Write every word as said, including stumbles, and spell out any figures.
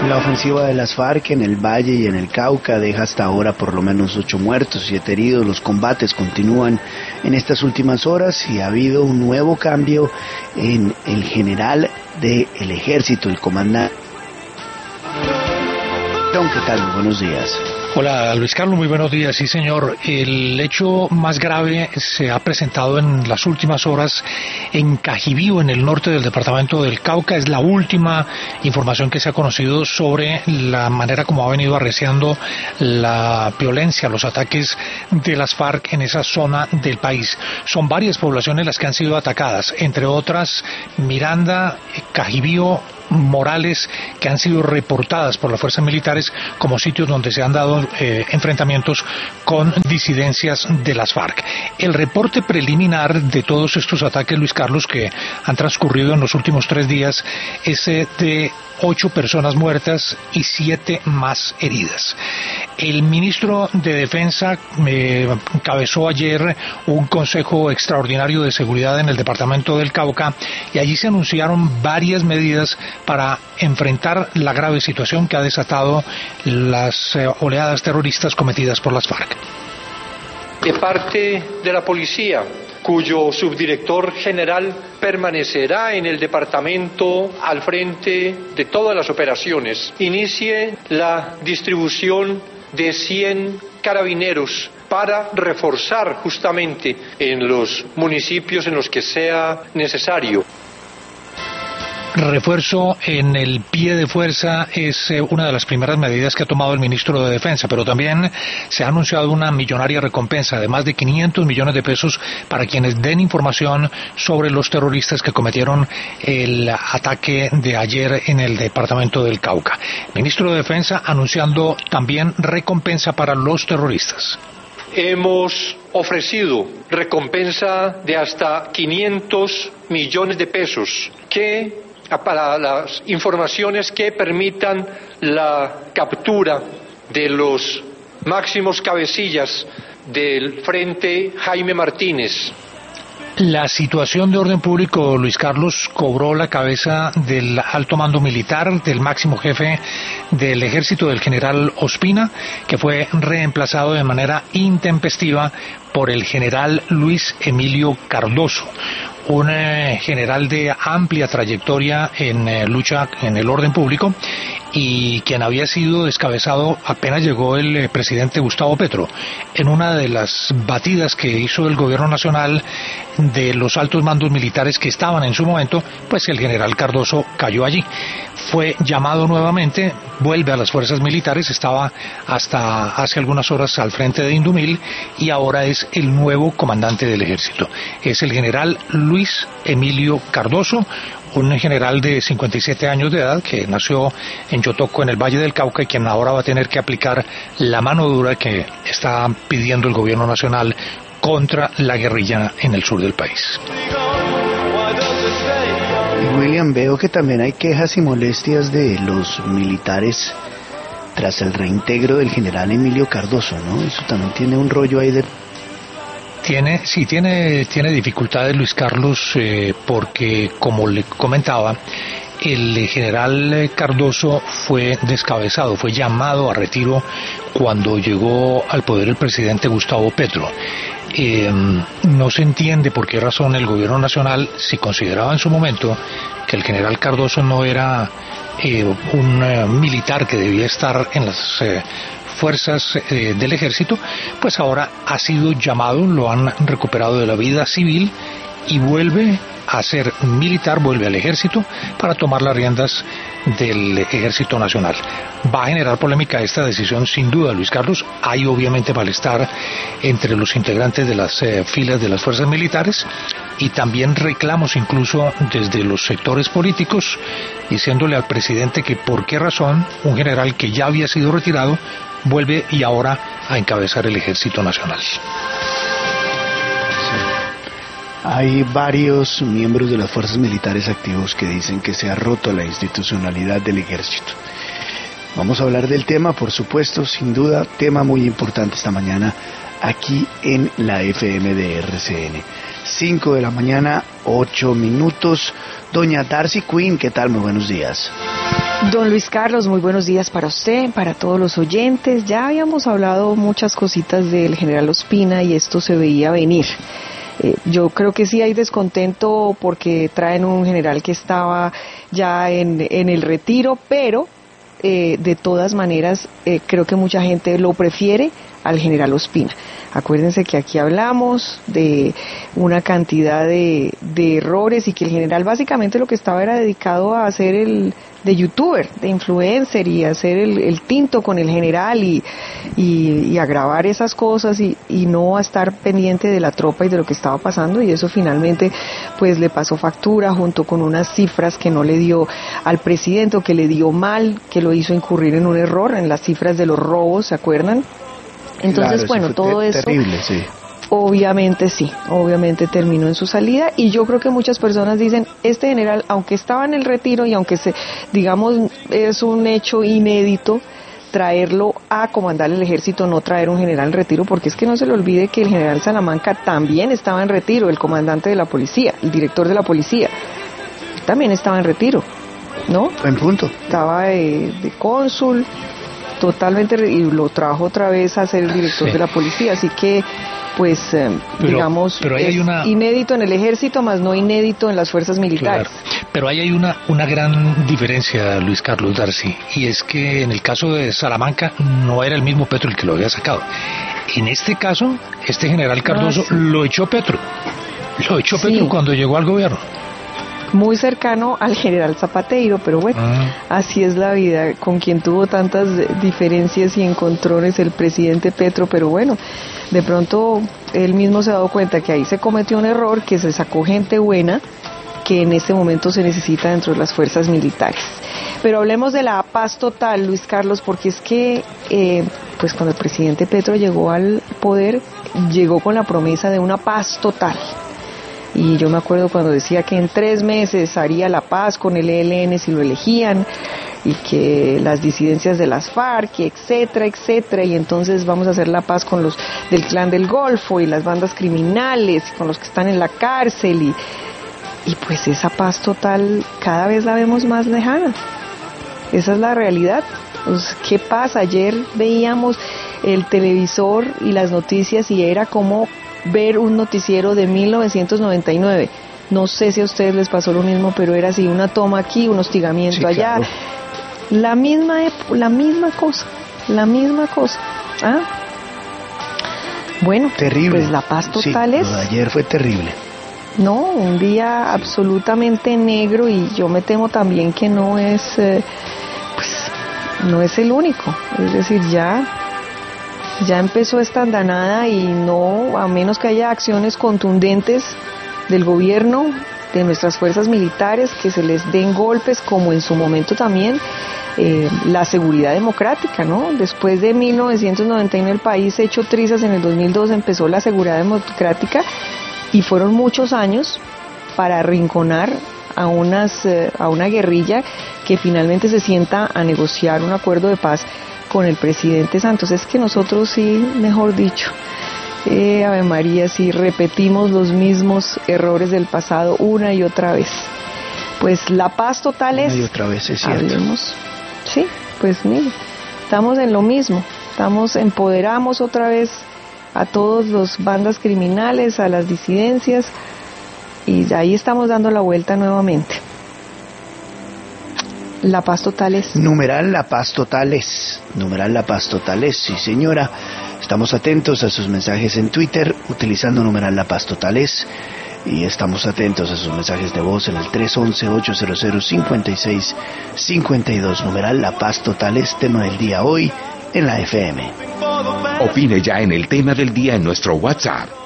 La ofensiva de las FARC en el Valle y en el Cauca deja hasta ahora por lo menos ocho muertos, siete heridos. Los combates continúan en estas últimas horas y ha habido un nuevo cambio en el general del ejército, el comandante. ¿Qué tal? Muy buenos días. Hola Luis Carlos, muy buenos días. Sí señor, el hecho más grave se ha presentado en las últimas horas en Cajibío, en el norte del departamento del Cauca. Es la última información que se ha conocido sobre la manera como ha venido arreciando la violencia, los ataques de las FARC en esa zona del país. Son varias poblaciones las que han sido atacadas, entre otras Miranda, Cajibío, Morales, que han sido reportadas por las fuerzas militares como sitios donde se han dado eh, enfrentamientos con disidencias de las FARC. El reporte preliminar de todos estos ataques, Luis Carlos, que han transcurrido en los últimos tres días, es eh, de ocho personas muertas y siete más heridas. El ministro de Defensa eh, encabezó ayer un consejo extraordinario de seguridad en el departamento del Cauca y allí se anunciaron varias medidas para enfrentar la grave situación que ha desatado las eh, oleadas terroristas cometidas por las FARC. De parte de la policía, cuyo subdirector general permanecerá en el departamento al frente de todas las operaciones, inicie la distribución de cien carabineros para reforzar justamente en los municipios en los que sea necesario. Refuerzo en el pie de fuerza es eh, una de las primeras medidas que ha tomado el ministro de Defensa, pero también se ha anunciado una millonaria recompensa de más de quinientos millones de pesos para quienes den información sobre los terroristas que cometieron el ataque de ayer en el departamento del Cauca. El ministro de Defensa anunciando también recompensa para los terroristas. Hemos ofrecido recompensa de hasta quinientos millones de pesos que para las informaciones que permitan la captura de los máximos cabecillas del Frente Jaime Martínez. La situación de orden público, Luis Carlos, cobró la cabeza del alto mando militar, del máximo jefe del ejército, del general Ospina, que fue reemplazado de manera intempestiva por el general Luis Emilio Cardoso, un eh, general de amplia trayectoria en eh, lucha en el orden público y quien había sido descabezado apenas llegó el eh, presidente Gustavo Petro. En una de las batidas que hizo el gobierno nacional de los altos mandos militares que estaban en su momento, pues el general Cardoso cayó allí. Fue llamado nuevamente, vuelve a las fuerzas militares, estaba hasta hace algunas horas al frente de Indumil y ahora es el nuevo comandante del ejército. Es el general Luis Emilio Cardoso, un general de cincuenta y siete años de edad que nació en Yotoco, en el Valle del Cauca, y quien ahora va a tener que aplicar la mano dura que está pidiendo el gobierno nacional contra la guerrilla en el sur del país. William, veo que también hay quejas y molestias de los militares tras el reintegro del general Emilio Cardoso, ¿no? Eso también tiene un rollo ahí de... Tiene, sí, tiene, tiene dificultades, Luis Carlos, eh, porque, como le comentaba, el general Cardoso fue descabezado, fue llamado a retiro cuando llegó al poder el presidente Gustavo Petro. Eh, no se entiende por qué razón el gobierno nacional, si consideraba en su momento que el general Cardoso no era eh, un eh, militar que debía estar en las eh, fuerzas eh, del ejército, pues ahora ha sido llamado, lo han recuperado de la vida civil y vuelve a ser militar, vuelve al ejército para tomar las riendas del Ejército Nacional. Va a generar polémica esta decisión sin duda, Luis Carlos. Hay obviamente malestar entre los integrantes de las eh, filas de las fuerzas militares y también reclamos incluso desde los sectores políticos diciéndole al presidente que por qué razón un general que ya había sido retirado vuelve y ahora a encabezar el Ejército Nacional. Hay varios miembros de las fuerzas militares activos que dicen que se ha roto la institucionalidad del ejército. Vamos a hablar del tema, por supuesto, sin duda, tema muy importante esta mañana aquí en la F M de R C N. cinco de la mañana, ocho minutos. Doña Darcy Quinn, ¿qué tal? Muy buenos días. Don Luis Carlos, muy buenos días para usted, para todos los oyentes. Ya habíamos hablado muchas cositas del general Ospina y esto se veía venir. Eh, yo creo que sí hay descontento porque traen un general que estaba ya en, en el retiro, pero eh, de todas maneras eh, creo que mucha gente lo prefiere al general Ospina. Acuérdense que aquí hablamos de una cantidad de, de errores y que el general básicamente lo que estaba era dedicado a hacer el de youtuber, de influencer y hacer el, el tinto con el general y, y, y a grabar esas cosas y, y no a estar pendiente de la tropa y de lo que estaba pasando, y eso finalmente pues le pasó factura junto con unas cifras que no le dio al presidente o que le dio mal, que lo hizo incurrir en un error en las cifras de los robos, ¿se acuerdan? Entonces, claro, bueno, todo ter- eso, terrible, sí. obviamente sí, obviamente terminó en su salida, y yo creo que muchas personas dicen, este general, aunque estaba en el retiro y aunque se, digamos, es un hecho inédito traerlo a comandar el ejército, no traer un general en retiro, porque es que no se le olvide que el general Salamanca también estaba en retiro, el comandante de la policía, el director de la policía, también estaba en retiro, ¿no? En punto. Estaba de, de cónsul, totalmente, y lo trajo otra vez a ser el director sí. de la policía, así que pues eh, pero, digamos pero es una... inédito en el ejército, más no inédito en las fuerzas militares. Claro. Pero ahí hay una, una gran diferencia, Luis Carlos Darcy, y es que en el caso de Salamanca no era el mismo Petro el que lo había sacado. En este caso, este general Cardoso ah, sí. lo echó Petro, lo echó Petro sí. cuando llegó al gobierno. Muy cercano al general Zapateiro, pero bueno, ah. así es la vida, con quien tuvo tantas diferencias y encontrones el presidente Petro, pero bueno, de pronto él mismo se ha dado cuenta que ahí se cometió un error, que se sacó gente buena, que en este momento se necesita dentro de las fuerzas militares. Pero hablemos de la paz total, Luis Carlos, porque es que, eh, pues cuando el presidente Petro llegó al poder, llegó con la promesa de una paz total. Y yo me acuerdo cuando decía que en tres meses haría la paz con el E L N si lo elegían, y que las disidencias de las FARC, etcétera, etcétera, y entonces vamos a hacer la paz con los del Clan del Golfo y las bandas criminales, y con los que están en la cárcel, y, y pues esa paz total cada vez la vemos más lejana. Esa es la realidad. Pues, ¿qué pasa? Ayer veíamos el televisor y las noticias y era como ver un noticiero de mil novecientos noventa y nueve. No sé si a ustedes les pasó lo mismo, pero era así, una toma aquí, un hostigamiento sí, allá. Claro. La misma la misma cosa, la misma cosa. ¿Ah? Bueno, terrible. Pues la paz total sí, es... Lo de ayer fue terrible. No, un día absolutamente negro, y yo me temo también que no es, eh, pues, no es el único. Es decir, ya... Ya empezó esta andanada, y no, a menos que haya acciones contundentes del gobierno, de nuestras fuerzas militares, que se les den golpes, como en su momento también eh, la seguridad democrática, ¿no? Después de mil novecientos noventa y nueve el país hecho trizas, en el dos mil dos empezó la seguridad democrática, y fueron muchos años para arrinconar a, unas, eh, a una guerrilla que finalmente se sienta a negociar un acuerdo de paz con el presidente Santos. Es que nosotros sí, mejor dicho, eh, Ave María, sí repetimos los mismos errores del pasado una y otra vez. Pues la paz total una es... y otra vez, es cierto. Hablemos. Sí, pues mire, estamos en lo mismo, estamos, empoderamos otra vez a todos los bandas criminales, a las disidencias, y ahí estamos dando la vuelta nuevamente. La paz total es. Numeral la paz total es. Numeral la paz total es, sí señora. Estamos atentos a sus mensajes en Twitter utilizando numeral la paz total es. Y estamos atentos a sus mensajes de voz en el tres once, ocho cero cero, cinco seis cinco dos. Numeral la paz total es, tema del día hoy en la F M. Opine ya en el tema del día en nuestro WhatsApp.